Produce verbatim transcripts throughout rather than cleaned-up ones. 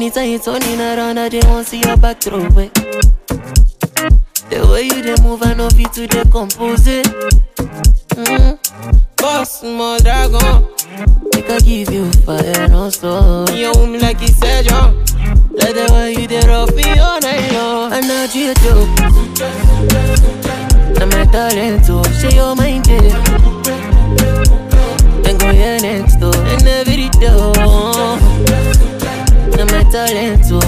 Anytime you turning around, I just want see your back throw it. The way you dey move, I know fit to decompose it. Mm. Boss, my dragon. Make I give you fire, no stop. You hold me like he said, yo. Let the way you dey rough me all night long. I know you do. I'm my talent too. Share your mind, yeah. Then go here next door and every door. I'm my talent too.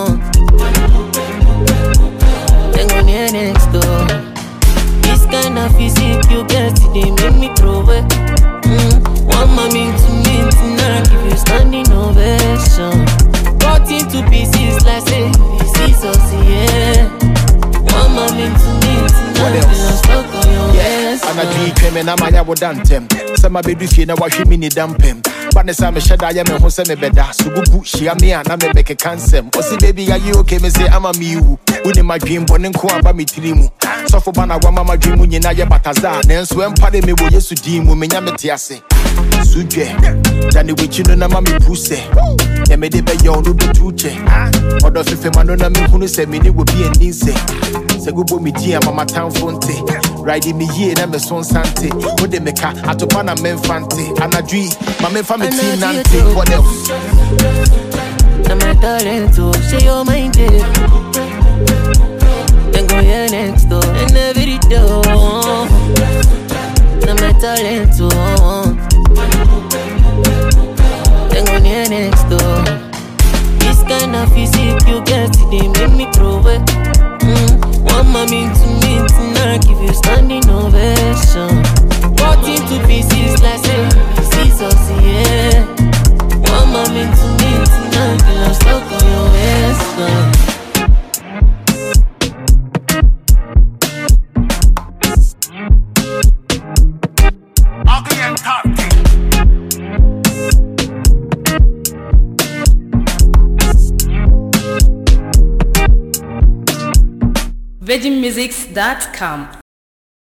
Then go here next door. This kind of physique you get, they make me throw it. Mm. One mommy to me tonight, give you standing ovation. Cut into pieces like say this is us, yeah. One mommy to me tonight, I'm stuck on your yes. And I drink him and I'm a yawo dantem. Some of baby feel now wash me ni dampem. But the same shada I am a hose me beda. So go boot she me and I me make a cancer. Oh see baby, are you okay? Me say I'm a me who. When my dream born ko aba me tirimu. So for bana wa mama dream when na ye bataza. Then so empade me wo yesu dim wo me nya me tiase. Suje. Dani we chino na mami puse. Ya me de be yo no be tuche. Odo fefe mano na me hunu se me ni wo bi endin se. Se go bo me dia mama town fonte. Riding me here na me son sante. Wo de me ka atopa na me mfante. Anadwi ma me fa me tin nante. What else? I'm my talent too. Share your mind, yeah. Then go here next door and every door. I'm my talent too. Then go here next door. This kind of physique you get, they make me throw it. Mm. One mommy to me tonight, give you standing ovation. Cut into pieces like say this is us, yeah. One mommy to me tonight, and I'm stuck on your waist. Ugly and tough. virgin musics dot com